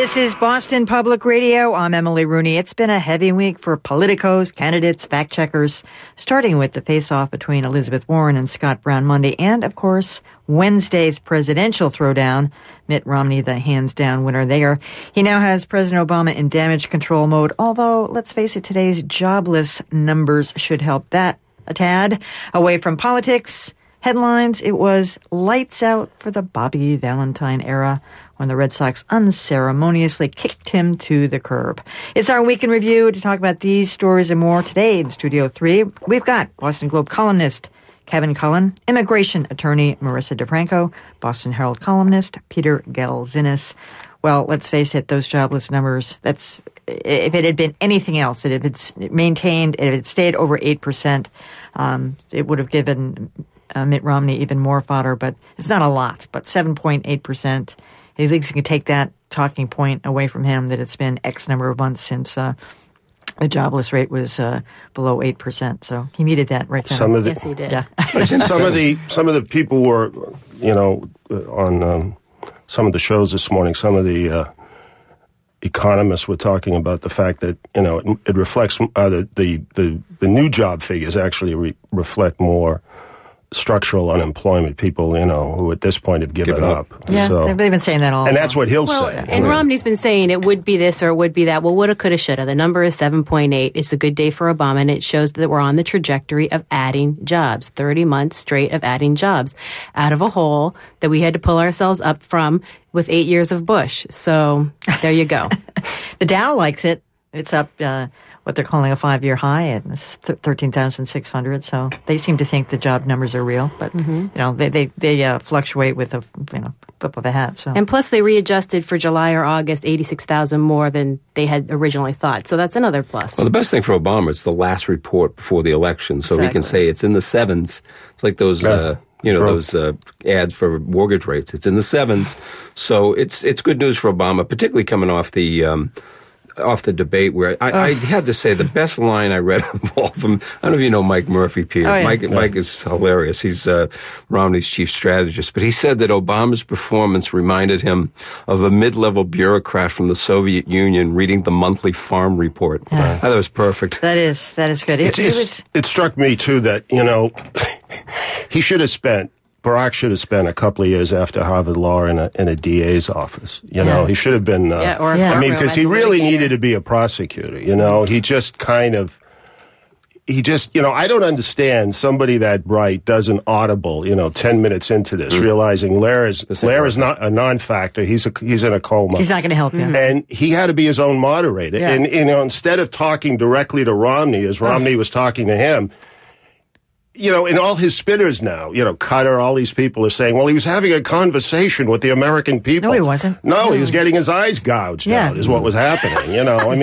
This is Boston Public Radio. I'm Emily Rooney. It's been a heavy week for politicos, candidates, fact-checkers, starting with the face-off between Elizabeth Warren and Scott Brown Monday, and, of course, Wednesday's presidential throwdown. Mitt Romney, the hands-down winner there. He now has President Obama in damage control mode, although, let's face it, today's jobless numbers should help that a tad. Away from politics, headlines, it was lights out for the Bobby Valentine era when the Red Sox unceremoniously kicked him to the curb. It's our Week in Review. To talk about these stories and more today in Studio 3, we've got Boston Globe columnist Kevin Cullen, immigration attorney Marissa DeFranco, Boston Herald columnist Peter Gelzinis. Well, let's face it, those jobless numbers, if it had been anything else, if it's maintained, if it stayed over 8%, it would have given Mitt Romney even more fodder, but it's not a lot. But 7.8%, he thinks he can take that talking point away from him that it's been X number of months since the jobless rate was below 8%. So he needed that right now. Yes, he did. Yeah. some of the people were, on some of the shows this morning, some of the economists were talking about the fact that, it reflects the new job figures actually reflect more structural unemployment, people, who at this point have given up. Yeah, so, they've been saying that all and along. that's what he'll say. And Romney's been saying it would be this or it would be that. Well, woulda, coulda, shoulda. The number is 7.8. It's a good day for Obama, and it shows that we're on the trajectory of adding jobs. 30 months straight of adding jobs out of a hole that we had to pull ourselves up from with 8 years of Bush. So there you go. The Dow likes it. It's up what they're calling a 5-year high, and it's 13,600. So they seem to think the job numbers are real, but they fluctuate with a flip of a hat. So and plus they readjusted for July or August 86,000 more than they had originally thought. So that's another plus. Well, the best thing for Obama is the last report before the election, so he can say it's in the sevens. It's like those. Those ads for mortgage rates. It's in the sevens, so it's good news for Obama, particularly coming off the debate where I had to say the best line I read of all of them. I don't know if you know Mike Murphy, Peter. Oh, yeah. Mike is hilarious. He's Romney's chief strategist. But he said that Obama's performance reminded him of a mid-level bureaucrat from the Soviet Union reading the monthly farm report. I thought it was perfect. That is good. It struck me, too, that, Barack should have spent a couple of years after Harvard Law in a DA's office. He should have been. Because he really needed to be a prosecutor. He just I don't understand somebody that bright does an audible, 10 minutes into this, realizing Lair is not a non-factor. He's in a coma. He's not going to help you. And he had to be his own moderator. Yeah. And, instead of talking directly to Romney, as Romney was talking to him, and all his spinners now, Cutter, all these people are saying, well, he was having a conversation with the American people. No, he wasn't. No, he was getting his eyes gouged out, is what was happening,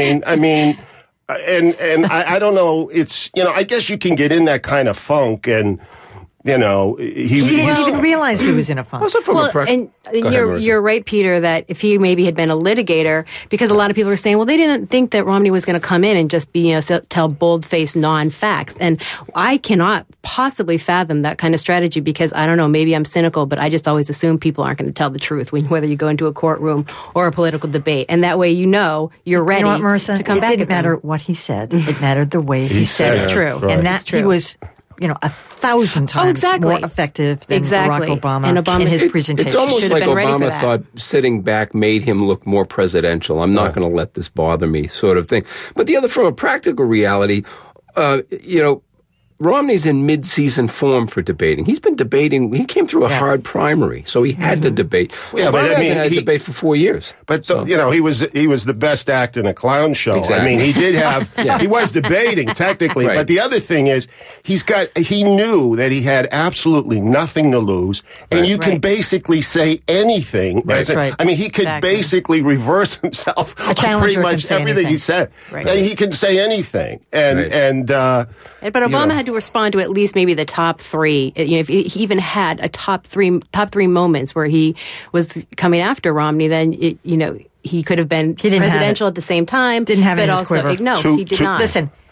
I don't know, it's, I guess you can get in that kind of funk and, he didn't realize he was in a funk. And you're right, Peter, that if he maybe had been a litigator, because a lot of people were saying, well, they didn't think that Romney was going to come in and just be, tell bold-faced non-facts. And I cannot possibly fathom that kind of strategy because, I don't know, maybe I'm cynical, but I just always assume people aren't going to tell the truth whether you go into a courtroom or a political debate. And that way you're ready Marissa, to come back. It didn't matter what he said. It mattered the way he said it. It's true. Right. And that he was 1,000 times more effective than Barack Obama in his presentation. It's almost like Obama thought sitting back made him look more presidential. I'm not going to let this bother me, sort of thing. But the other, from a practical reality, Romney's in mid-season form for debating. He's been debating. He came through a hard primary, so he had to debate. Yeah, Obama hasn't had a debate for 4 years. But he was the best act in a clown show. Exactly. He did have he was debating technically. Right. But the other thing is he knew that he had absolutely nothing to lose, and you can basically say anything. Right. He could basically reverse himself on pretty much everything he said. Right. And he can say anything. But Obama had to respond to at least maybe the top three. If he even had a top three moments where he was coming after Romney, then he could have been presidential at the same time. Didn't have it in his quiver. No, he did not. Listen,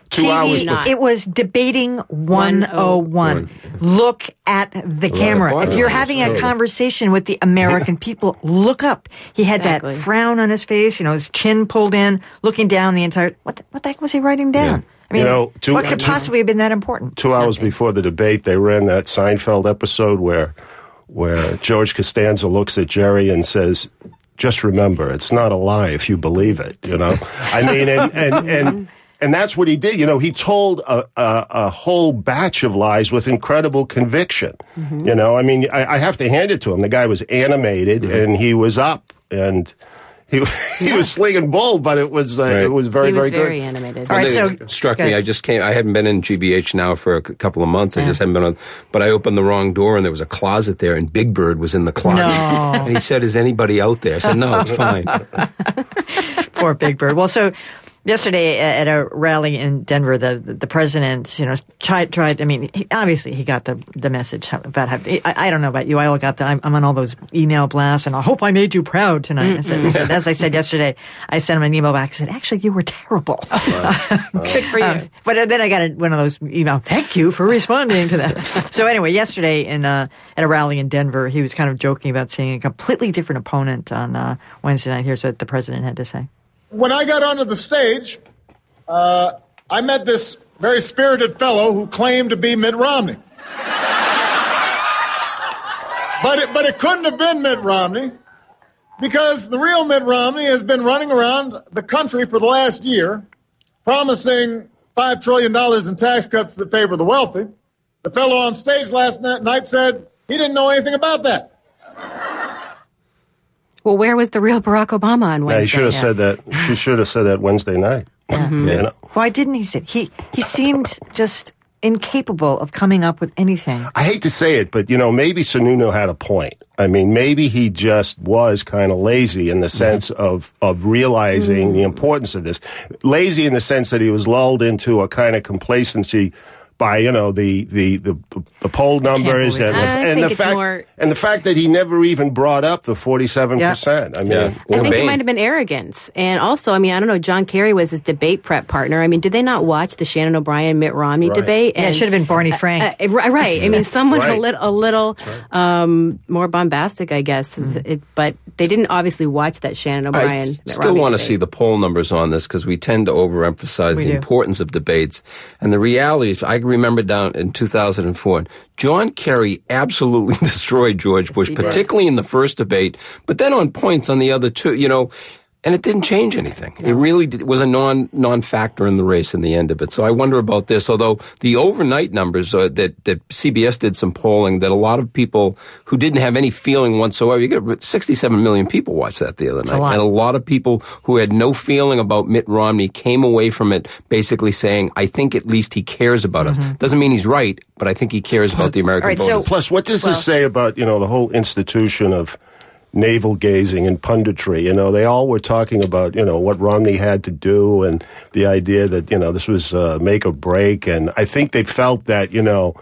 2 hours. It was debating 101. Look at the camera. If you're having a conversation with the American people, look up. He had that frown on his face, his chin pulled in, looking down the entire... What the heck was he writing down? I mean, what could possibly have been that important? 2 hours before the debate, they ran that Seinfeld episode where George Costanza looks at Jerry and says, just remember, it's not a lie if you believe it, I mean, and that's what he did. He told a whole batch of lies with incredible conviction. Mm-hmm. I mean, I have to hand it to him. The guy was animated, and he was up, and he was slinging bull, but it was very, very good. Very animated. All right, so struck me. I hadn't been in GBH now for a couple of months. I just hadn't been on. But I opened the wrong door, and there was a closet there, and Big Bird was in the closet. No. And he said, "Is anybody out there?" I said, "No, it's fine." Poor Big Bird. Well, so yesterday at a rally in Denver, the president, tried. I mean, obviously he got the message about how. I don't know about you. I got I'm on all those email blasts, and I hope I made you proud tonight. I said, as I said yesterday, I sent him an email back. I said, actually, you were terrible. Good for you. But then I got one of those emails. Thank you for responding to that. So anyway, yesterday at a rally in Denver, he was kind of joking about seeing a completely different opponent on Wednesday night. Here's what the president had to say. When I got onto the stage, I met this very spirited fellow who claimed to be Mitt Romney. But it couldn't have been Mitt Romney, because the real Mitt Romney has been running around the country for the last year promising $5 trillion in tax cuts that favor the wealthy. The fellow on stage last night said he didn't know anything about that. Well, where was the real Barack Obama on Wednesday? Yeah, he should have said that. She should have said that Wednesday night. Mm-hmm. Why didn't he say? He seemed just incapable of coming up with anything. I hate to say it, but maybe Sununu had a point. I mean, maybe he just was kind of lazy in the sense of realizing the importance of this. Lazy in the sense that he was lulled into a kind of complacency by the poll numbers and the fact that he never even brought up the 47%. I mean, I think it might have been arrogance, and also, I mean, I don't know. John Kerry was his debate prep partner. I mean, did they not watch the Shannon O'Brien Mitt Romney debate? And, it should have been Barney Frank. Right. I mean, someone a little more bombastic, I guess. But they didn't obviously watch that Shannon O'Brien. I still want to see the poll numbers on this, because we tend to overemphasize the importance of debates, and the reality is, I remember down in 2004, John Kerry absolutely destroyed George Bush, particularly in the first debate, but then on points on the other two, and it didn't change anything. No. It really was a non-factor in the race in the end of it. So I wonder about this, although the overnight numbers that CBS did some polling that a lot of people who didn't have any feeling whatsoever, you get 67 million people watched that the other night. And a lot of people who had no feeling about Mitt Romney came away from it basically saying, I think at least he cares about us. Doesn't mean he's right, but I think he cares about the American voter. So, plus, what does this say about, the whole institution of navel gazing and punditry? They all were talking about, what Romney had to do and the idea that, this was make or break. And I think they felt that,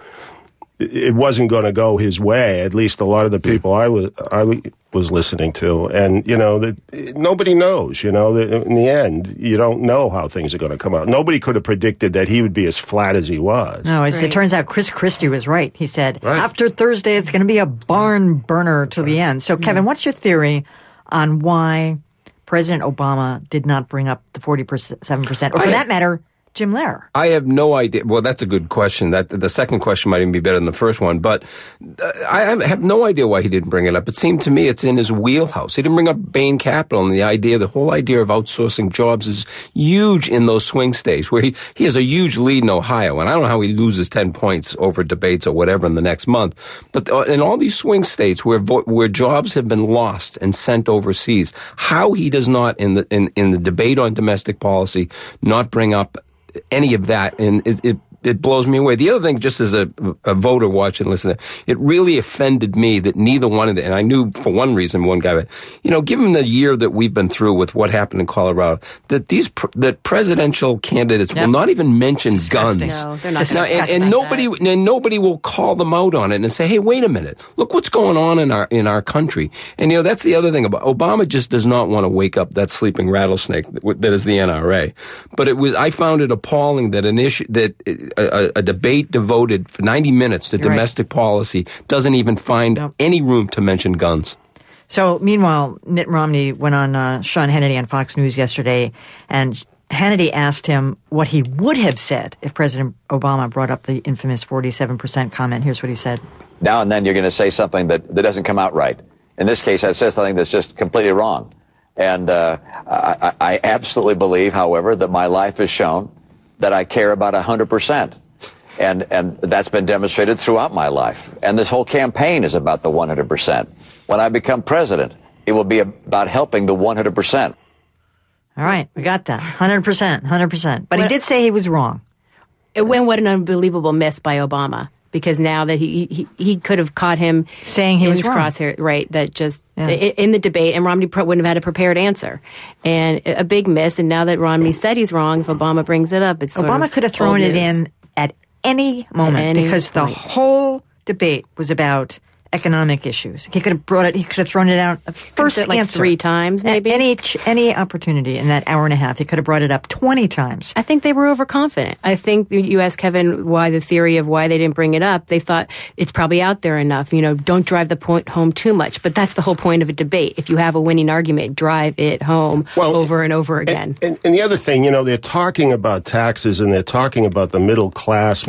it wasn't going to go his way, at least a lot of the people I was listening to. And, that nobody knows, in the end, you don't know how things are going to come out. Nobody could have predicted that he would be as flat as he was. No, it turns out Chris Christie was right. He said, after Thursday, it's going to be a barn burner to the end. So, Kevin, what's your theory on why President Obama did not bring up the 47%, or for that matter, Jim Lehrer? I have no idea. Well, that's a good question. That the second question might even be better than the first one. But I have no idea why he didn't bring it up. It seemed to me it's in his wheelhouse. He didn't bring up Bain Capital, and the whole idea of outsourcing jobs is huge in those swing states where he has a huge lead in Ohio. And I don't know how he loses 10 points over debates or whatever in the next month. But in all these swing states where jobs have been lost and sent overseas, how he does not in the debate on domestic policy not bring up any of that, and it it blows me away. The other thing, just as a voter watching, listening, it really offended me that neither one of them, and I knew for one reason, one guy, given the year that we've been through with what happened in Colorado, that that presidential candidates will not even mention guns. No, they're not. And nobody will call them out on it and say, hey, wait a minute, look what's going on in our country. And that's the other thing about Obama, just does not want to wake up that sleeping rattlesnake that is the NRA. But I found it appalling that a debate devoted for 90 minutes to domestic policy doesn't even find any room to mention guns. So, meanwhile, Mitt Romney went on Sean Hannity on Fox News yesterday, and Hannity asked him what he would have said if President Obama brought up the infamous 47% comment. Here's what he said. Now and then you're going to say something that doesn't come out right. In this case, I said something that's just completely wrong. And I absolutely believe, however, that my life has shown that I care about 100%. And that's been demonstrated throughout my life. And this whole campaign is about the 100%. When I become president, it will be about helping the 100%. All right, we got that. 100%. But he did say he was wrong. What an unbelievable miss by Obama. Because now that he could have caught him saying he was wrong. Crosshair, right? That just in the debate, and Romney wouldn't have had a prepared answer, and a big miss. And now that Romney said he's wrong, if Obama brings it up, Obama could have thrown it in at any moment because the whole debate was about economic issues. He could have brought it. He could have thrown it out first like answer 3 times, maybe any opportunity in that hour and a half. He could have brought it up 20 times. I think they were overconfident. I think you asked Kevin why the theory of why they didn't bring it up. They thought it's probably out there enough. Don't drive the point home too much. But that's the whole point of a debate. If you have a winning argument, drive it home over and over again. And the other thing, they're talking about taxes and they're talking about the middle class.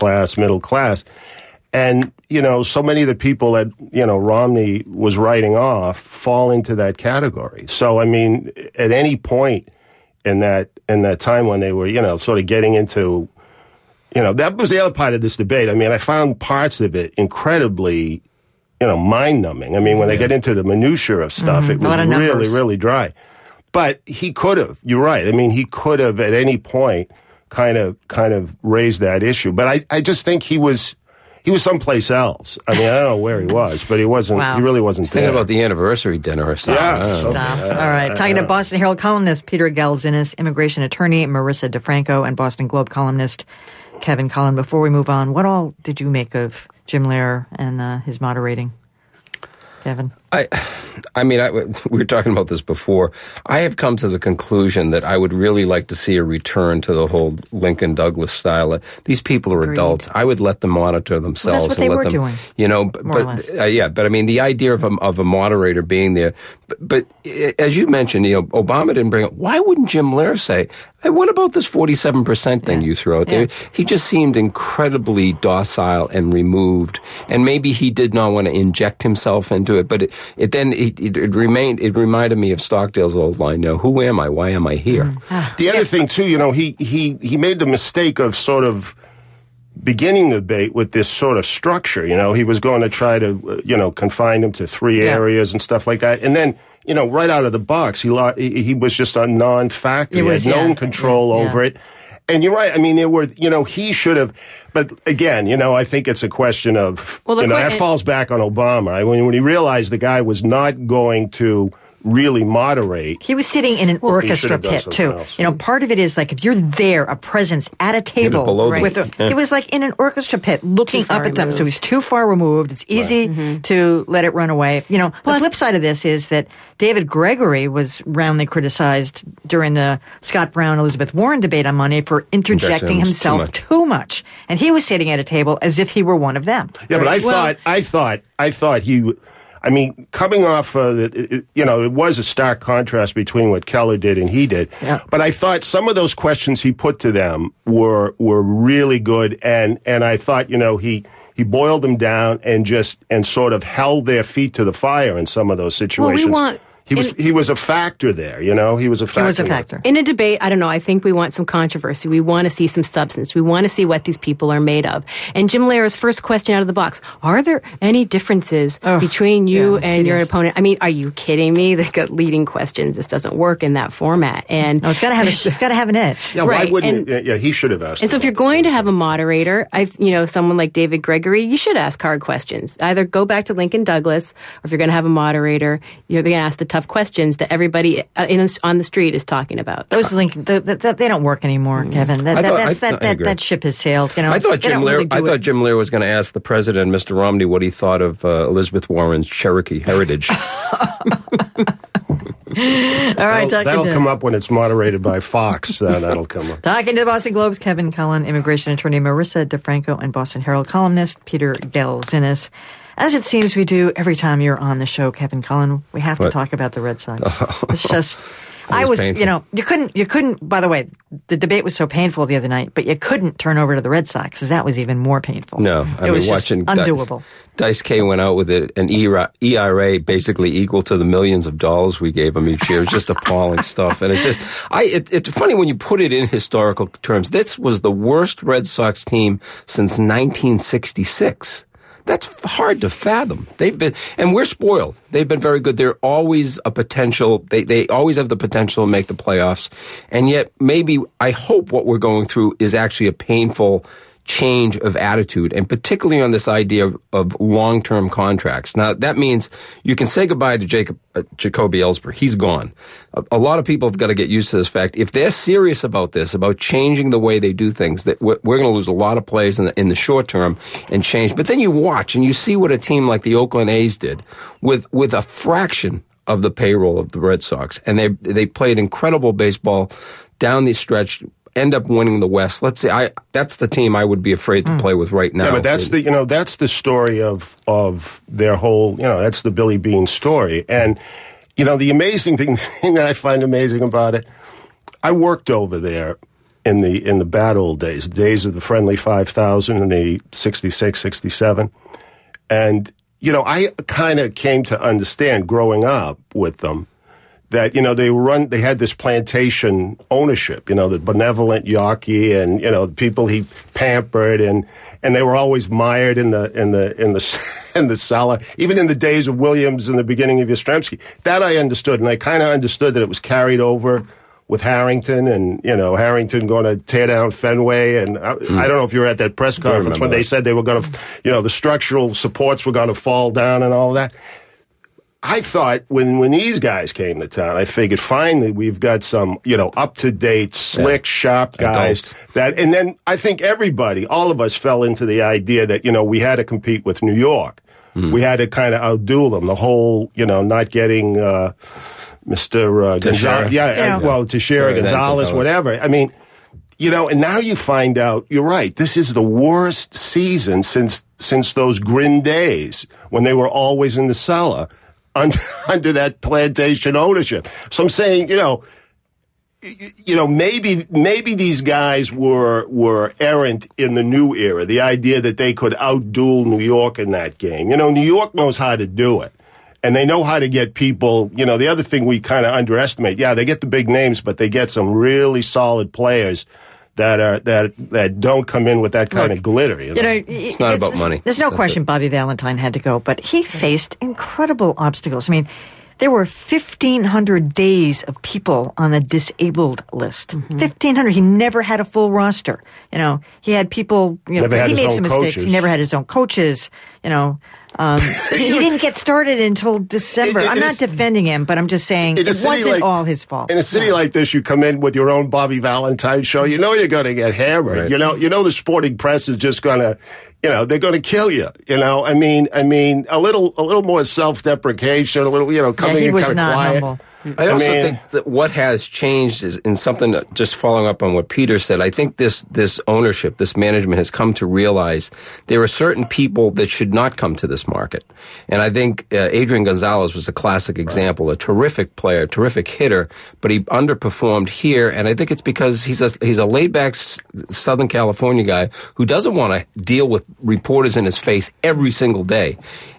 And, so many of the people that, Romney was writing off fall into that category. So, I mean, at any point in that time when they were, sort of getting into, that was the other part of this debate. I mean, I found parts of it incredibly, mind-numbing. I mean, when they get into the minutiae of stuff, it was really, really dry. But he could have, you're right. I mean, he could have at any point kind of raised that issue. But I just think he was someplace else. I mean, I don't know where he was, but he wasn't. Wow. He really wasn't there. Thinking about the anniversary dinner or something. Yeah. Stop. All right. Talking to Boston Herald columnist Peter Galzinis, immigration attorney Marissa DeFranco, and Boston Globe columnist Kevin Cullen. Before we move on, what all did you make of Jim Lehrer and his moderating? Kevin? I mean, we were talking about this before. I have come to the conclusion that I would really like to see a return to the whole Lincoln Douglas style. These people are adults. I would let them monitor themselves. Well, that's what they were doing. But I mean, the idea of a moderator being there. But as you mentioned, Obama didn't bring it. Why wouldn't Jim Lehrer say, hey, what about this 47% thing you threw out there? He just seemed incredibly docile and removed, and maybe he did not want to inject himself into it. But it reminded me of Stockdale's old line. Who am I? Why am I here? The other thing too, he made the mistake of sort of beginning the debate with this sort of structure. He was going to try to confine him to 3 areas and stuff like that, and then. Right out of the box, he was just a non-factor. He had no control over it. And you're right. I mean, there were, he should have. But again, I think it's a question of, that falls back on Obama. When he realized the guy was not going to really moderate. He was sitting in an orchestra pit, too. Part of it is like if you're there, a presence at a table with he was like in an orchestra pit looking up at them. So he's too far removed. It's easy to let it run away. The flip side of this is that David Gregory was roundly criticized during the Scott Brown-Elizabeth Warren debate on Monday for interjecting himself too much. And he was sitting at a table as if he were one of them. Yeah, but I thought he... I mean, coming off, it was a stark contrast between what Keller did and he did. Yeah. But I thought some of those questions he put to them were really good, and I thought, he boiled them down and sort of held their feet to the fire in some of those situations. He was a factor there, you know. He was a factor. In a debate, I don't know. I think we want some controversy. We want to see some substance. We want to see what these people are made of. And Jim Lehre's first question out of the box: are there any differences between you and your opponent? I mean, are you kidding me? They've got leading questions. This doesn't work in that format. And no, it's got to have an edge. Yeah, right. Why wouldn't it? Yeah, he should have asked. And so, if you're going to have a moderator, someone like David Gregory, you should ask hard questions. Either go back to Lincoln Douglas, or if you're going to have a moderator, you're going to ask the tough questions that everybody on the street is talking about. Those Lincoln, they don't work anymore, Kevin. That ship has sailed. You know, I thought Jim Lehrer was going to ask the president, Mr. Romney, what he thought of Elizabeth Warren's Cherokee heritage. All right, that'll come up when it's moderated by Fox. That'll come up. Talking to the Boston Globe's Kevin Cullen, immigration attorney Marissa DeFranco, and Boston Herald columnist Peter Gelzinis. As it seems we do every time you're on the show, Kevin Cullen, we have to talk about the Red Sox. It's just, painful. You couldn't, by the way, the debate was so painful the other night, but you couldn't turn over to the Red Sox because that was even more painful. No, it was watching undoable. Dice K went out with an ERA basically equal to the millions of dollars we gave him each year. It's just appalling stuff. And it's just, it's funny when you put it in historical terms. This was the worst Red Sox team since 1966. That's hard to fathom. And we're spoiled. They've been very good. They're always a potential. They always have the potential to make the playoffs. And yet, I hope what we're going through is actually a painful change of attitude, and particularly on this idea of long-term contracts. Now, that means you can say goodbye to Jacoby Ellsbury. He's gone. A lot of people have got to get used to this fact. If they're serious about this, about changing the way they do things, that we're going to lose a lot of players in the short term and change. But then you watch and you see what a team like the Oakland A's did with a fraction of the payroll of the Red Sox, and they played incredible baseball down the stretch. End up winning the West. Let's say that's the team I would be afraid to play with right now. Yeah, but that's the story of their whole, that's the Billy Beane story. And the amazing thing that I find amazing about it, I worked over there in the bad old days of the Friendly 5000 in the 66, 67. And I kind of came to understand growing up with them that, they had this plantation ownership, the benevolent Yawkey and, the people he pampered and they were always mired in the cellar, even in the days of Williams and the beginning of Yastrzemski. That I understood, and I kind of understood that it was carried over with Harrington and, Harrington going to tear down Fenway. And I don't know if you were at that press conference when they said they were going to, the structural supports were going to fall down and all that. I thought when these guys came to town, I figured finally we've got some, up-to-date, slick, sharp guys. And then I think all of us fell into the idea that, we had to compete with New York. We had to kind of outduel them. The whole, not getting Mr. Gonzalez. Teixeira, Gonzalez, whatever. I mean, and now you find out, you're right, this is the worst season since those grin days when they were always in the cellar. Under that plantation ownership. So I'm saying, maybe these guys were errant in the new era. The idea that they could outduel New York in that game. New York knows how to do it. And they know how to get people, the other thing we kind of underestimate, they get the big names, but they get some really solid players that don't come in with that kind of glitter. It's not about money. There's no question Bobby Valentine had to go, but he faced incredible obstacles. I mean, there were 1,500 days of people on the disabled list. 1,500. He never had a full roster. He had people. He made some mistakes. He never had his own coaches. He didn't get started until December. I'm not defending him, but I'm just saying it wasn't all his fault. In a city like this, you come in with your own Bobby Valentine show. You're going to get hammered. Right. The sporting press is just going to, they're going to kill you. I mean, a little more self-deprecation, a little, coming in kind of quiet. Humble. I also think that what has changed is in something that, just following up on what Peter said, I think this ownership, this management has come to realize there are certain people that should not come to this market. And I think Adrian Gonzalez was a classic example, a terrific player, terrific hitter, but he underperformed here. And I think it's because he's a laid-back Southern California guy who doesn't want to deal with reporters in his face every single day.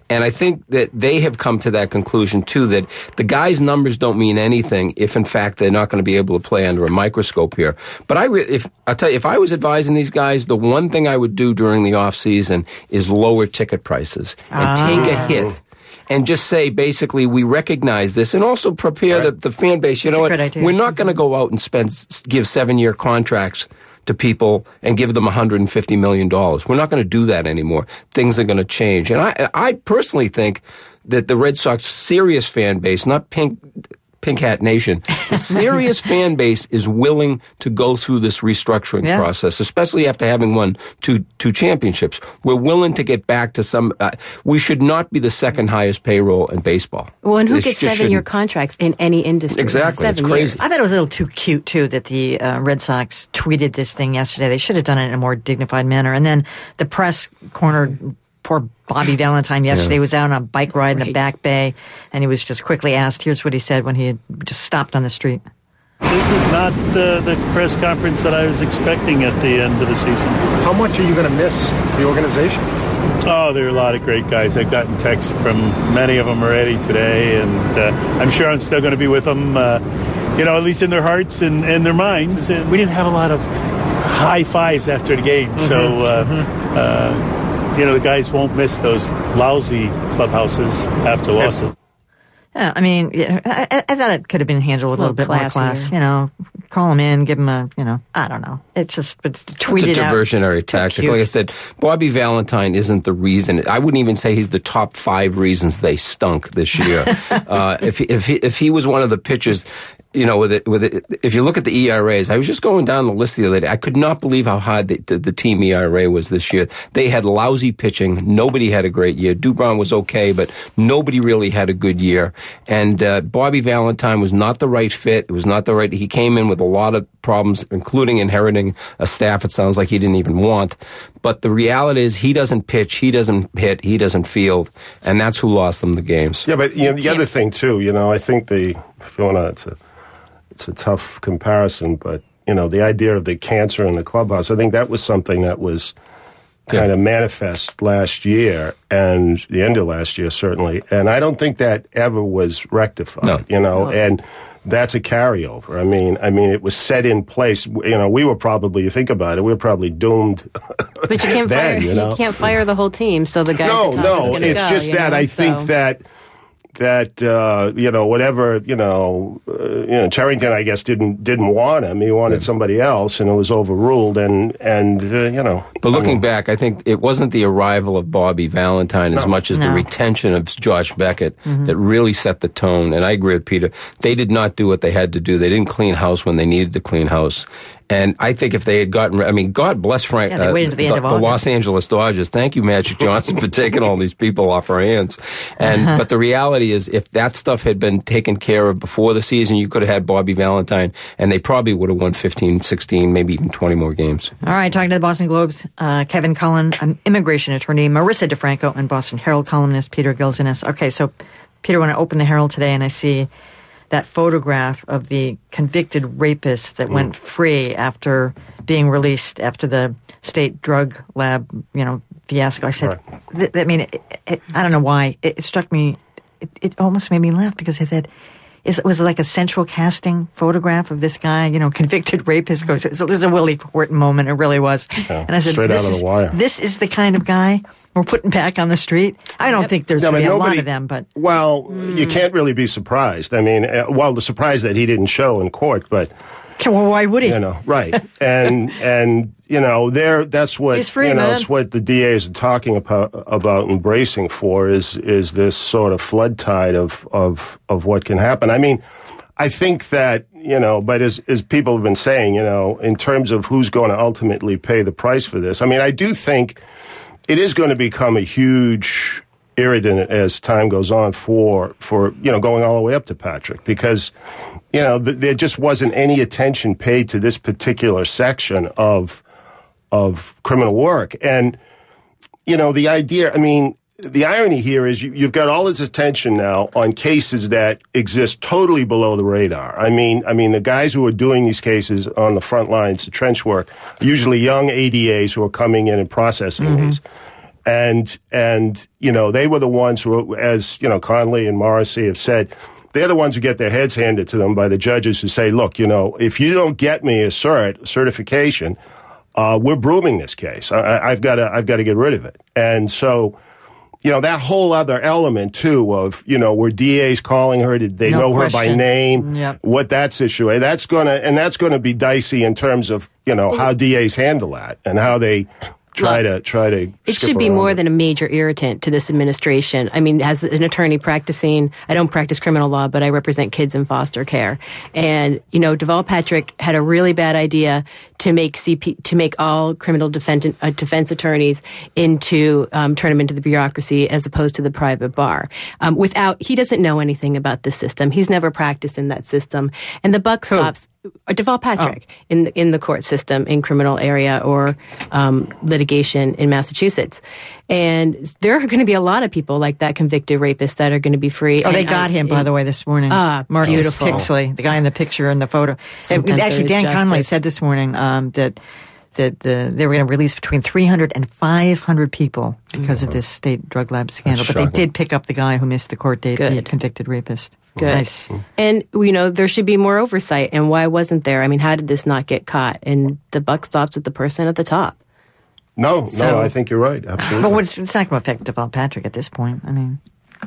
And I think that they have come to that conclusion, too, that the guys' numbers don't mean anything if, in fact, they're not going to be able to play under a microscope here. But if I was advising these guys, the one thing I would do during the offseason is lower ticket prices and take a hit. And just say, basically, we recognize this, and also prepare the fan base. You know what? We're not going to go out and give 7-year contracts to people and give them $150 million. We're not going to do that anymore. Things are going to change. And I personally think that the Red Sox serious fan base, not Pink Hat Nation, the serious fan base is willing to go through this restructuring process, especially after having won two championships. We're willing to get back to some. We should not be the second highest payroll in baseball. Well, and who gets 7-year contracts in any industry? Exactly, it's crazy. I thought it was a little too cute, too, that the Red Sox tweeted this thing yesterday. They should have done it in a more dignified manner. And then the press cornered poor Bobby Valentine yesterday. Was out on a bike ride in the Back Bay, and he was just quickly asked. Here's what he said when he had just stopped on the street. This is not the press conference that I was expecting at the end of the season. How much are you going to miss the organization? Oh, there are a lot of great guys. I've gotten texts from many of them already today, and I'm sure I'm still going to be with them, at least in their hearts and their minds. And we didn't have a lot of high fives after the game, so... the guys won't miss those lousy clubhouses after losses. Yeah, I mean, I thought it could have been handled with a little bit more class. Call him in, give him a, I don't know. It's just, but tweet it out. It's a diversionary tactic. Like I said, Bobby Valentine isn't the reason. I wouldn't even say he's the top 5 reasons they stunk this year. If he was one of the pitchers, if you look at the ERAs, I was just going down the list the other day. I could not believe how high the team ERA was this year. They had lousy pitching. Nobody had a great year. Dubron was okay, but nobody really had a good year. And Bobby Valentine was not the right fit. It was not the right. He came in with a lot of problems, including inheriting a staff it sounds like he didn't even want. But the reality is he doesn't pitch, he doesn't hit, he doesn't field, and that's who lost them the games. Yeah, but the other thing, too, I think it's a tough comparison, but, the idea of the cancer in the clubhouse, I think that was something that was kind of manifest last year and the end of last year, certainly. And I don't think that ever was rectified, and that's a carryover. I mean, it was set in place. We were probably, you think about it, we were probably doomed. But you can't then, you can't fire the whole team, so the guy at the top is going to go. It's just that I think that Cherington, I guess, didn't want him. He wanted somebody else, and it was overruled. But looking back, I think it wasn't the arrival of Bobby Valentine as much as the retention of Josh Beckett that really set the tone. And I agree with Peter. They did not do what they had to do. They didn't clean house when they needed to clean house. And I think if they had gotten, God bless Frank, they waited to the end of August. The Los Angeles Dodgers. Thank you, Magic Johnson, for taking all these people off our hands. But the reality is, if that stuff had been taken care of before the season, you could have had Bobby Valentine, and they probably would have won 15, 16, maybe even 20 more games. All right, talking to the Boston Globe's Kevin Cullen, an immigration attorney, Marissa DeFranco, and Boston Herald columnist Peter Gilzinis. Okay, so Peter, when I open the Herald today and I see that photograph of the convicted rapist that went free after being released after the state drug lab, fiasco. I said, I don't know why. It struck me. It almost made me laugh because I said, it was like a central casting photograph of this guy, convicted rapist. So there's a Willie Horton moment. It really was. Yeah, and I said, straight out of the wire. This is the kind of guy we're putting back on the street. I don't think there's going to be a lot of them, but... Well, you can't really be surprised. I mean, the surprise that he didn't show in court, but... Well, why would he? Right. And that's what, he's free, it's what the DAs are talking about embracing for is this sort of flood tide of what can happen. I mean, I think that, but as people have been saying, in terms of who's going to ultimately pay the price for this, I mean, I do think it is going to become a huge irritant as time goes on for going all the way up to Patrick, because there just wasn't any attention paid to this particular section of criminal work. And the idea, I mean, the irony here is you've got all this attention now on cases that exist totally below the radar. I mean the guys who are doing these cases on the front lines, the trench work, are usually young ADAs who are coming in and processing these. And you know, they were the ones who, as you know, Conley and Morrissey have said, they're the ones who get their heads handed to them by the judges who say, look, you know, if you don't get me a certification, we're brooming this case. I've got to get rid of it. And so, you know, that whole other element too of, you know, were DAs calling her? Did they know her by name? Yep. What that situation? That's gonna be dicey in terms of, you know, how DAs handle that and how they try to. It should be more than a major irritant to this administration. I mean, as an attorney practicing, I don't practice criminal law, but I represent kids in foster care. And you know, Deval Patrick had a really bad idea to make all criminal defense attorneys into turn them into the bureaucracy as opposed to the private bar. He doesn't know anything about the system. He's never practiced in that system, and the buck stops. Deval Patrick in the court system in criminal area or litigation in Massachusetts. And there are going to be a lot of people like that convicted rapists that are going to be free. Oh, they got him, by the way, this morning. Marcus Pixley, the guy in the picture in the photo. Actually, Dan Conley said this morning that they were going to release between 300 and 500 people because of this state drug lab scandal. But they did pick up the guy who missed the court date, the convicted rapist. Good. Nice. And, you know, there should be more oversight. And why wasn't there? I mean, how did this not get caught? And the buck stops with the person at the top. No, I think you're right. Absolutely. But it's not going to affect Deval Patrick at this point. I mean,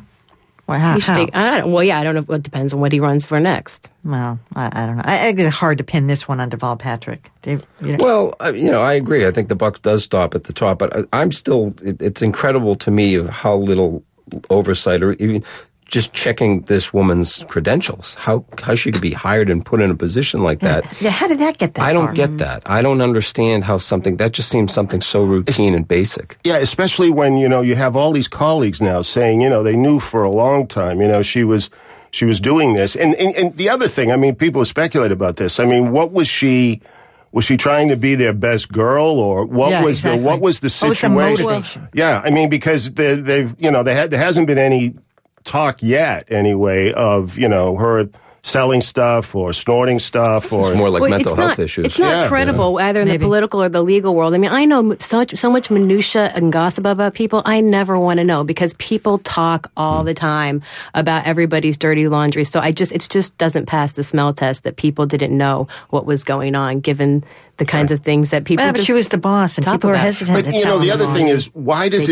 how? I don't know. It depends on what he runs for next. Well, I don't know. It's hard to pin this one on Deval Patrick. Dave, you know? Well, you know, I agree. I think the buck does stop at the top. But I'm still, it's incredible to me of how little oversight or even just checking this woman's credentials, how she could be hired and put in a position like that. Yeah, how did that get that I don't get that. I don't understand how that just seems something so routine and basic. Yeah, especially when, you know, you have all these colleagues now saying, you know, they knew for a long time, you know, she was doing this. And the other thing, I mean, people speculate about this. I mean, what was she trying to be their best girl, or what was the situation? What was the motivation? Yeah, I mean, because there hasn't been any talk yet anyway of, you know, her selling stuff or snorting stuff. It's more like mental health issues. It's not credible either in the political or the legal world. I mean, I know so much minutia and gossip about people I never want to know because people talk all the time about everybody's dirty laundry. So it just doesn't pass the smell test that people didn't know what was going on given the kinds of things that people but she was the boss and people are hesitant. But, you know, the other thing is, why does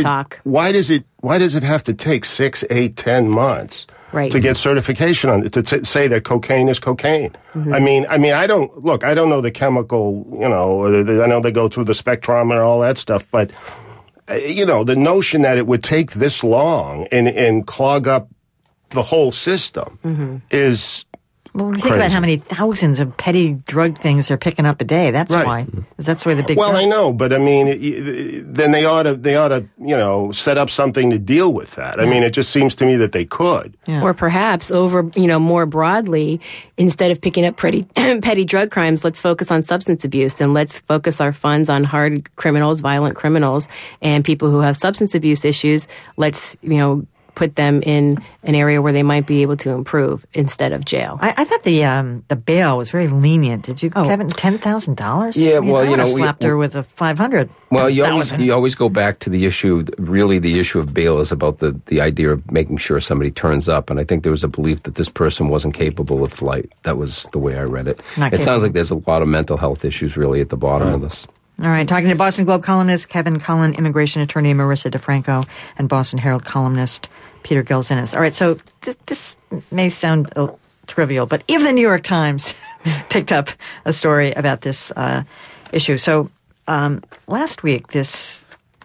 it have to take 6, 8, 10 months to get certification on it, to say that cocaine is cocaine? Mm-hmm. I mean, I don't know the chemical, you know, I know they go through the spectrum and all that stuff, but, you know, the notion that it would take this long and clog up the whole system is Well, think about how many thousands of petty drug things they're picking up a day. That's why. That's why the big. Well, I know, but I mean, then they ought to, you know, set up something to deal with that. I mean, it just seems to me that they could. Yeah. Or perhaps more broadly, instead of picking up petty drug crimes, let's focus on substance abuse and let's focus our funds on hard criminals, violent criminals, and people who have substance abuse issues. Let's, you know, put them in an area where they might be able to improve instead of jail. I thought the bail was very lenient. Did you, Kevin? $10,000? Yeah, I slapped her with a $500. Well, you always go back to the issue. Really, the issue of bail is about the idea of making sure somebody turns up. And I think there was a belief that this person wasn't capable of flight. That was the way I read it. It sounds like there's a lot of mental health issues really at the bottom of this. All right, talking to Boston Globe columnist Kevin Cullen, immigration attorney Marissa DeFranco, and Boston Herald columnist Peter Gelzinis. All right, so this may sound trivial, but even the New York Times picked up a story about this issue. So last week, this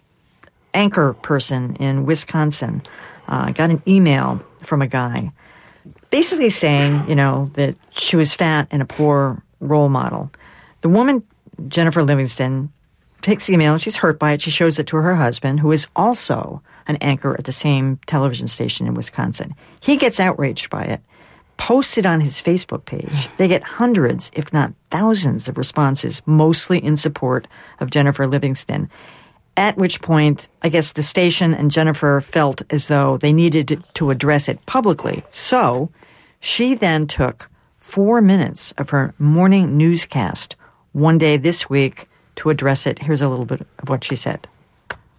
anchor person in Wisconsin got an email from a guy basically saying, you know, that she was fat and a poor role model. The woman, Jennifer Livingston, takes the email. She's hurt by it. She shows it to her husband, who is also an anchor at the same television station in Wisconsin. He gets outraged by it, posts it on his Facebook page. They get hundreds, if not thousands, of responses, mostly in support of Jennifer Livingston. At which point, I guess the station and Jennifer felt as though they needed to address it publicly. So she then took 4 minutes of her morning newscast one day this week to address it. Here's a little bit of what she said.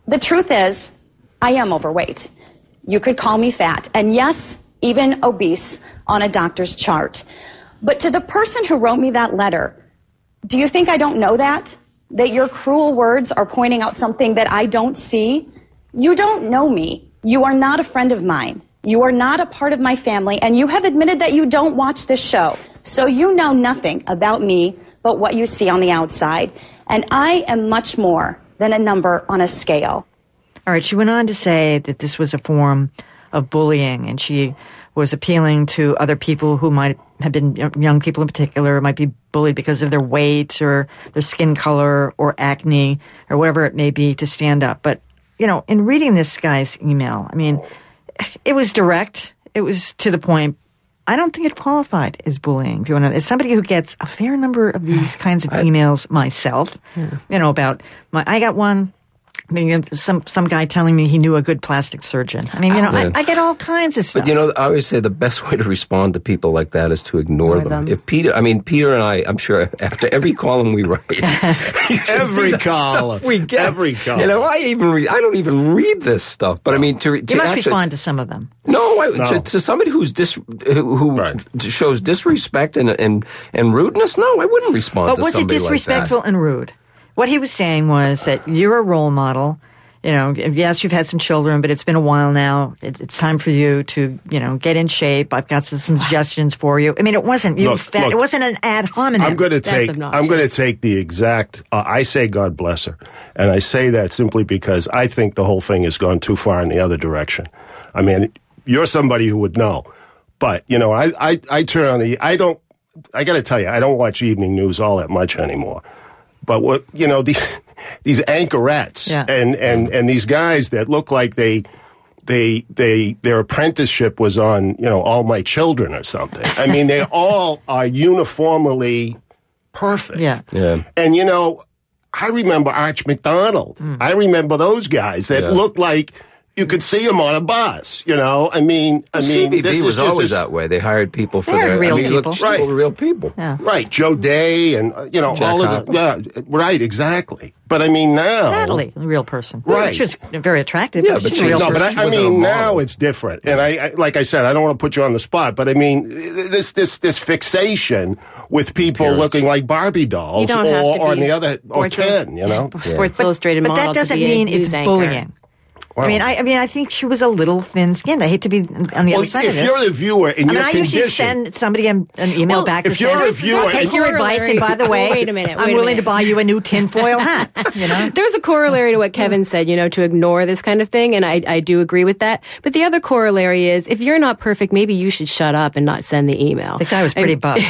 The truth is, I am overweight. You could call me fat. And yes, even obese on a doctor's chart. But to the person who wrote me that letter, do you think I don't know that? That your cruel words are pointing out something that I don't see? You don't know me. You are not a friend of mine. You are not a part of my family, and you have admitted that you don't watch this show. So you know nothing about me but what you see on the outside. And I am much more than a number on a scale. All right, she went on to say that this was a form of bullying, and she was appealing to other people who might have been, young people in particular, might be bullied because of their weight or their skin color or acne or whatever it may be, to stand up. But, in reading this guy's email, I mean, it was direct. It was to the point. I don't think it qualified as bullying. If you want to, as somebody who gets a fair number of these kinds of emails myself, about I got one. Some guy telling me he knew a good plastic surgeon. I mean, I get all kinds of stuff. But, I always say the best way to respond to people like that is to ignore them. If Peter and I, I'm sure after every column we write, every column we get, every column. I don't even read this stuff. But I mean, you must respond to some of them. To somebody who shows disrespect and rudeness. No, I wouldn't respond. But was it disrespectful and rude? What he was saying was that you're a role model. Yes, you've had some children, but it's been a while now. It's time for you to, get in shape. I've got some suggestions for you. I mean, it wasn't it wasn't an ad hominem. I'm going to take the exact. I say God bless her, and I say that simply because I think the whole thing has gone too far in the other direction. I mean, you're somebody who would know, but I turn on the. I got to tell you, I don't watch evening news all that much anymore. But what these anchorettes and these guys that look like their apprenticeship was on All My Children or something. I mean, they all are uniformly perfect. Yeah. And I remember Arch McDonald. I remember those guys that looked like you could see them on a bus. I mean, CBB this was is always that way. They hired people for their real people, real people. Yeah. Right, Joe Day and all of the right, exactly. But I mean now, Natalie, a real person, right? She was very attractive. Yeah, but I mean now it's different. And I like I said, I don't want to put you on the spot, but I mean this fixation with people looking like Barbie dolls, or on the other, or Ken, Sports Illustrated model. But that doesn't mean it's bullying. Well, I mean, I think she was a little thin-skinned. I hate to be on the other side of this. If you're the viewer and you're I usually send somebody an email back. If you're a viewer, take your advice, and by the way, wait a minute, I'm willing to buy you a new tinfoil hat. There's a corollary to what Kevin said. To ignore this kind of thing, and I do agree with that. But the other corollary is, if you're not perfect, maybe you should shut up and not send the email. The guy was pretty buff.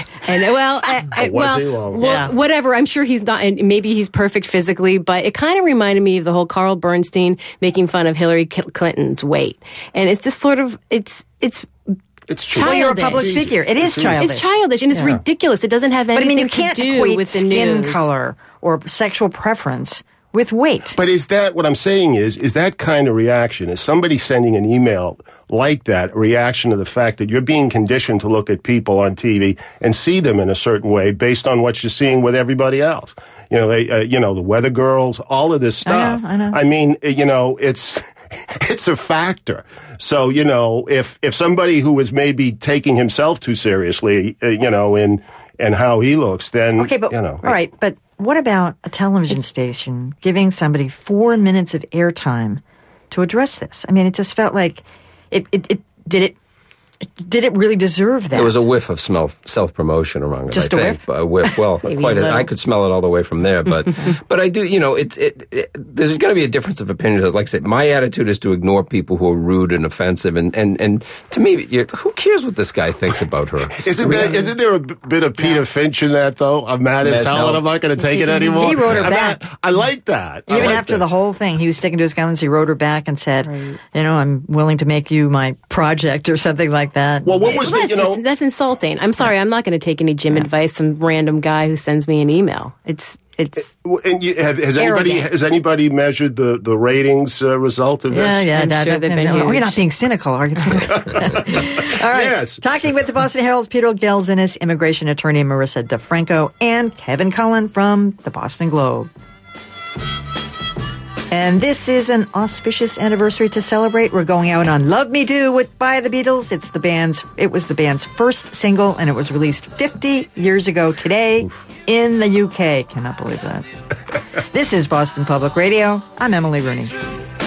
And whatever. I'm sure he's not, and maybe he's perfect physically, but it kind of reminded me of the whole Carl Bernstein making fun of Hillary Clinton's weight, and it's just sort of it's childish. Well, you're a public figure. It is childish. It's childish and it's ridiculous. It doesn't have anything to do with the skin news. color or sexual preference with weight. But is that what I'm saying? Is that kind of reaction? Is somebody sending an email like that a reaction to the fact that you're being conditioned to look at people on TV and see them in a certain way based on what you're seeing with everybody else? The weather girls, all of this stuff. I know. I mean, it's a factor. So, if somebody who is maybe taking himself too seriously, in how he looks, then, okay, but, all right, but what about a television station giving somebody 4 minutes of airtime to address this? I mean, it just felt like did it really deserve that? There was a whiff of self-promotion around it, Just I a think. whiff? A whiff, well, I could smell it all the way from there, but I do, there's going to be a difference of opinion. Like I said, my attitude is to ignore people who are rude and offensive, and to me, who cares what this guy thinks about her? Isn't there a bit of Peter Finch in that, though? I'm mad as hell and I'm not going to take it anymore. He wrote her back. I like that. Even after the whole thing, he was sticking to his guns. He wrote her back and said, I'm willing to make you my project or something like that. Well, what was that's insulting. I'm sorry, I'm not going to take any gym advice from random guy who sends me an email. It's and has anybody measured the ratings result of this? Yeah, I'm sure they've been huge. You're not being cynical, are you? All right. Yes. Talking with the Boston Herald's Peter Gelzinis, immigration attorney Marissa DeFranco, and Kevin Cullen from the Boston Globe. And this is an auspicious anniversary to celebrate. We're going out on Love Me Do by the Beatles. It was the band's first single, and it was released 50 years ago today in the UK. Cannot believe that. This is Boston Public Radio. I'm Emily Rooney. So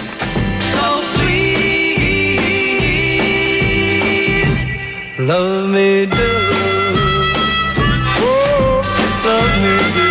please, love me do. Oh, love me do.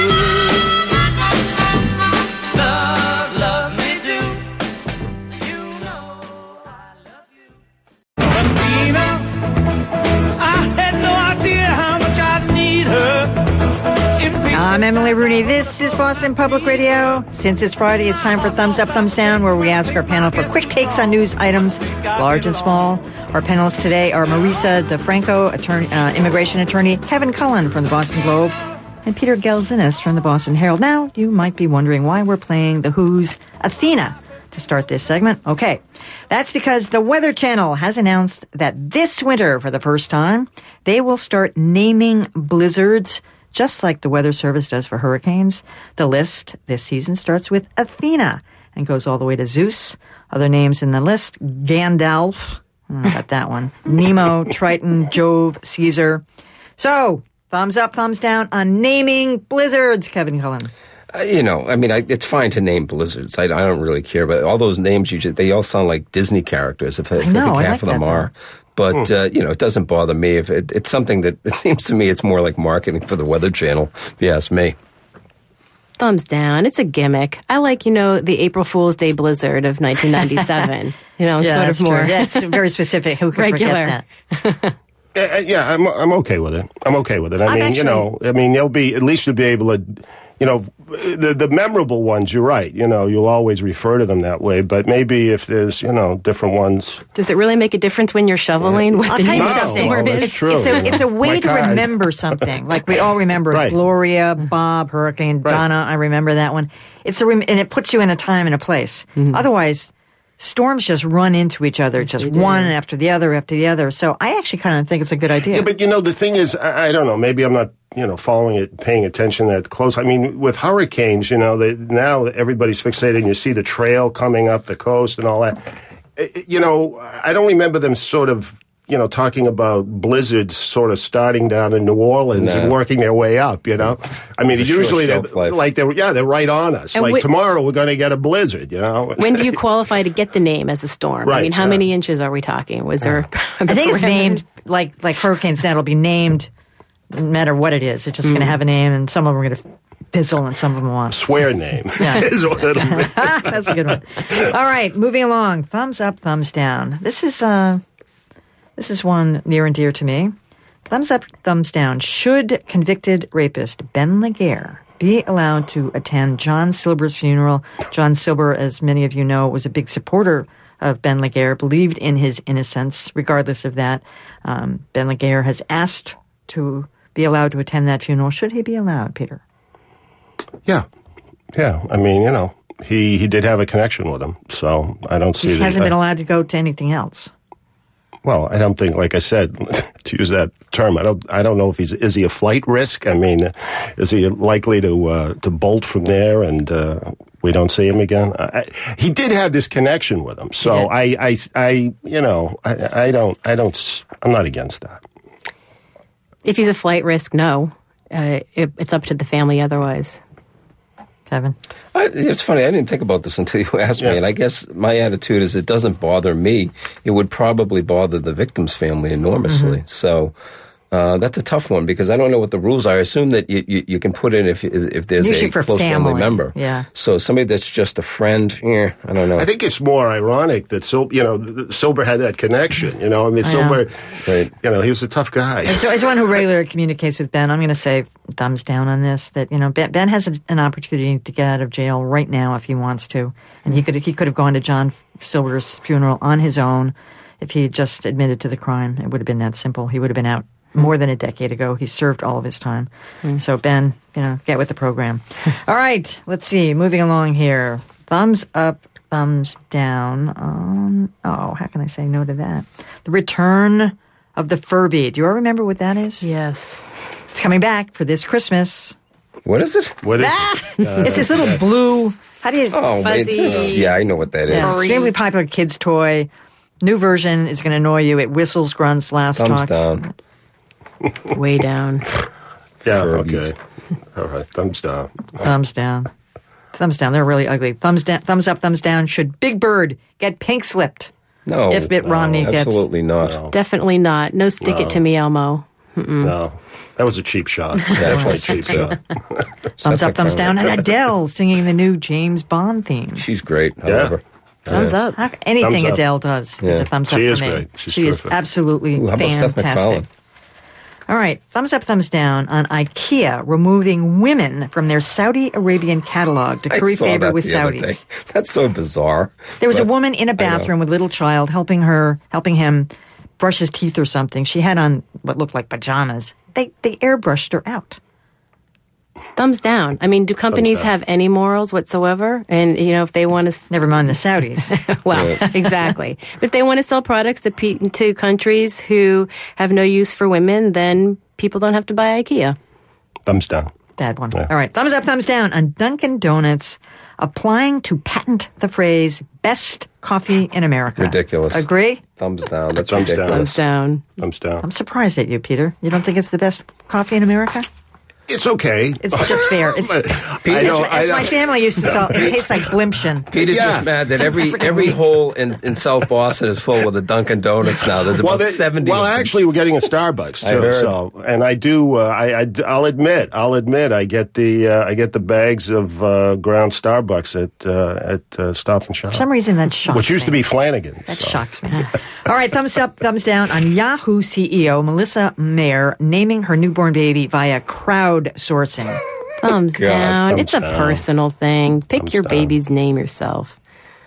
I'm Emily Rooney. This is Boston Public Radio. Since it's Friday, it's time for Thumbs Up, Thumbs Down, where we ask our panel for quick takes on news items, large and small. Our panelists today are Marisa DeFranco, immigration attorney, Kevin Cullen from the Boston Globe, and Peter Gelzinis from the Boston Herald. Now, you might be wondering why we're playing The Who's Athena to start this segment. Okay, that's because the Weather Channel has announced that this winter, for the first time, they will start naming blizzards just like the Weather Service does for hurricanes. The list this season starts with Athena and goes all the way to Zeus. Other names in the list, Gandalf, I don't know about that one, Nemo, Triton, Jove, Caesar. So, thumbs up, thumbs down on naming blizzards, Kevin Cullen. It's fine to name blizzards. I don't really care, but all those names, they all sound like Disney characters. I think half of them are. But, it doesn't bother me. If it's something that, it seems to me, it's more like marketing for the Weather Channel, if you ask me. Thumbs down. It's a gimmick. I like, the April Fool's Day blizzard of 1997. Sort of more. Yeah, it's very specific. Who can forget that? I'm okay with it. I mean, they'll be, at least you'll be able to, the memorable ones, you're right. You'll always refer to them that way. But maybe if there's, different ones. Does it really make a difference when you're shoveling what the new storm is? It's true. It's a way to remember something. Like we all remember right. Gloria, Bob, Hurricane, right. Donna. I remember that one. And it puts you in a time and a place. Mm-hmm. Otherwise, storms just run into each other, just one after the other. So I actually kind of think it's a good idea. Yeah, but the thing is, I don't know, maybe I'm not, following it, paying attention that close. I mean, with hurricanes, now everybody's fixated and you see the trail coming up the coast and all that. I don't remember them sort of, talking about blizzards sort of starting down in New Orleans and working their way up, I mean, usually they're right on us. And tomorrow we're going to get a blizzard, When do you qualify to get the name as a storm? Right, I mean, how many inches are we talking? Was there I think it's named, like hurricanes now, it'll be named no matter what it is. It's just going to have a name, and some of them are going to fizzle and some of them won't. Swear name. Yeah. That's a good one. All right, moving along. Thumbs up, thumbs down. This is one near and dear to me. Thumbs up, thumbs down. Should convicted rapist Ben Laguerre be allowed to attend John Silber's funeral? John Silber, as many of you know, was a big supporter of Ben Laguerre, believed in his innocence. Regardless of that, Ben Laguerre has asked to be allowed to attend that funeral. Should he be allowed, Peter? Yeah. I mean, he did have a connection with him, so I don't see. He hasn't been allowed to go to anything else. Well, I don't think, like I said, to use that term, I don't know if is he a flight risk? I mean, is he likely to bolt from there and we don't see him again? He did have this connection with him, so I'm not against that. If he's a flight risk, no. It's up to the family otherwise. Kevin? It's funny, I didn't think about this until you asked me, and I guess my attitude is it doesn't bother me. It would probably bother the victim's family enormously. Mm-hmm. So that's a tough one because I don't know what the rules are. I assume that you can put in if there's usually a close family member. Yeah. So somebody that's just a friend, I don't know. I think it's more ironic that Silber had that connection. I mean, Silber, he was a tough guy. As one who regularly communicates with Ben, I'm going to say thumbs down on this. That Ben has an opportunity to get out of jail right now if he wants to, and he could have gone to John Silber's funeral on his own if he had just admitted to the crime. It would have been that simple. He would have been out more than a decade ago. He served all of his time. So Ben, get with the program. All right, let's see. Moving along here. Thumbs up, thumbs down on, how can I say no to that? The return of the Furby. Do you all remember what that is? Yes. It's coming back for this Christmas. What is it? What is it? It's this little blue How do you... Fuzzy. Yeah, I know what that is. Yeah, extremely popular kids' toy. New version is going to annoy you. It whistles, grunts, last Thumbs talks. down. Way down. Yeah, Furbies. okay. All right, thumbs down. Thumbs down. Thumbs down. They're really ugly. Thumbs down. Thumbs up, thumbs down. Should Big Bird get pink slipped? No. If Mitt Romney gets... Absolutely not. No. Definitely not. No, stick it to me, Elmo. No. That was a cheap shot. Definitely a cheap shot. Thumbs up, thumbs down. And Adele singing the new James Bond theme. She's great, however. Thumbs up. Anything Thumbs up. Adele does is a thumbs up She for is me. great. She's she is terrific. absolutely Ooh, how about Seth fantastic. MacFarlane? All right, thumbs up, thumbs down on IKEA removing women from their Saudi Arabian catalog to curry favor with Saudis. That's so bizarre. There was a woman in a bathroom with a little child helping him brush his teeth or something. She had on what looked like pajamas. They airbrushed her out. Thumbs down. I mean, do companies have any morals whatsoever? And, if they want to... Never mind the Saudis. Well, exactly. But if they want to sell products to countries who have no use for women, then people don't have to buy IKEA. Thumbs down. Bad one. Yeah. All right. Thumbs up, thumbs down on Dunkin' Donuts applying to patent the phrase best coffee in America. Ridiculous. Agree? Thumbs down. That's Thumbs ridiculous. Thumbs down. Thumbs down. I'm surprised at you, Peter. You don't think it's the best coffee in America? It's okay. It's just fair. It's, as my family used to sell, it tastes like Blimpton. Peter's just mad that every hole in South Boston is full with a Dunkin' Donuts now. There's about 70. Well, actually, we're getting a Starbucks too. I heard. So, and I do. I'll admit, I get the bags of ground Starbucks at Stop and Shop. For some reason, that shocks me. Which used to be Flanagan. That shocks me. All right, thumbs up, thumbs down on Yahoo CEO Melissa Mayer naming her newborn baby via crowdsourcing. Thumbs down. Thumbs It's a down. personal thing. Pick Thumbs your down. baby's name yourself.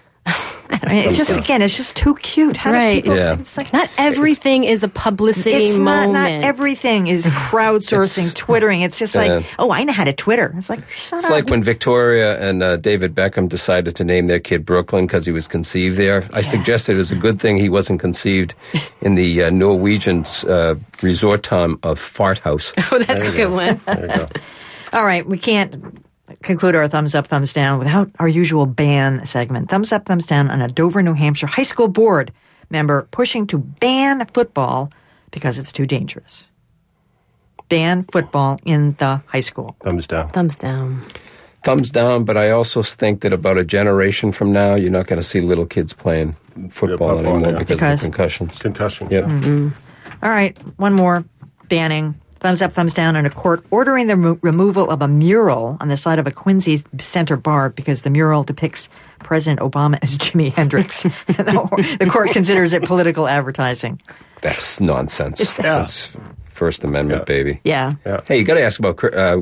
I mean, it's just too cute. How Right. do people? Yeah. It's like Not everything is a publicity it's moment. not everything is crowdsourcing, Twittering. It's just like, I know how to Twitter. It's like, shut It's up. like when Victoria and David Beckham decided to name their kid Brooklyn because he was conceived there. I suggested it was a good thing he wasn't conceived in the Norwegian resort town of Fart House. Oh, that's a good one. There you go. All right, we can't conclude our thumbs up, thumbs down without our usual ban segment. Thumbs up, thumbs down on a Dover, New Hampshire high school board member pushing to ban football because it's too dangerous. Ban football in the high school. Thumbs down. Thumbs down. Thumbs down, but I also think that about a generation from now, you're not going to see little kids playing football anymore because of the concussions. Concussions. Yep. Mm-hmm. All right, one more banning. Thumbs up, thumbs down on a court ordering the removal of a mural on the side of a Quincy Center bar because the mural depicts President Obama as Jimi Hendrix. The court considers it political advertising. That's nonsense. That's First Amendment, baby. Yeah. Hey, you got to ask about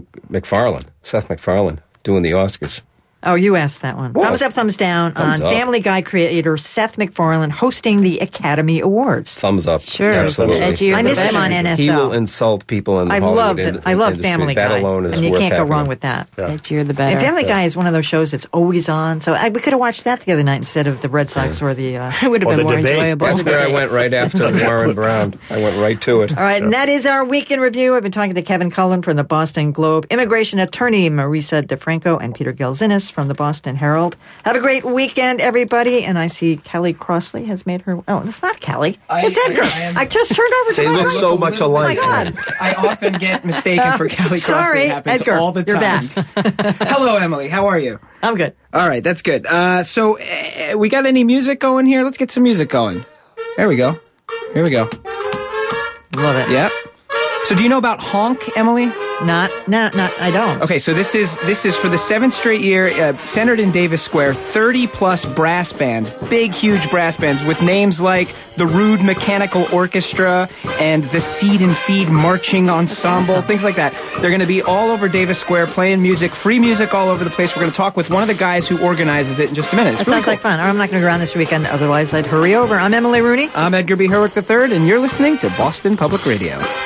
Seth MacFarlane, doing the Oscars. Oh, you asked that one. Thumbs up, thumbs down Thumbs on up. Family Guy creator Seth MacFarlane hosting the Academy Awards. Thumbs up. Sure. Absolutely. I missed him on NFL. He will insult people in the I Hollywood love industry. Family That Guy, alone is and you worth can't go having wrong him. with that. That you're the better. And Family Guy is one of those shows that's always on, so we could have watched that the other night instead of the Red Sox or the... It would have been more enjoyable. That's where I went right after Warren Brown. I went right to it. All right, and that is our Week in Review. I've been talking to Kevin Cullen from the Boston Globe, immigration attorney Marisa DeFranco, and Peter Gelzinis from the Boston Herald. Have a great weekend, everybody. And I see Kelly Crossley has made her... Oh, it's not Kelly. It's Edgar. I just turned over to They my look right. so much alike. Oh, my God. I often get mistaken for Kelly Crossley. Sorry, It happens Edgar, all the you're time. back. Hello, Emily. How are you? I'm good. All right, that's good. So, we got any music going here? Let's get some music going. There we go. Here we go. Love it. Yep. So, do you know about Honk, Emily? Not. I don't. Okay, so this is for the 7th straight year, centered in Davis Square. 30-plus brass bands, big, huge brass bands with names like the Rude Mechanical Orchestra and the Seed and Feed Marching Ensemble, things like that. They're going to be all over Davis Square playing music, free music all over the place. We're going to talk with one of the guys who organizes it in just a minute. That sounds like fun. I'm not going to go around this weekend, otherwise I'd hurry over. I'm Emily Rooney. I'm Edgar B. Herwick III, and you're listening to Boston Public Radio.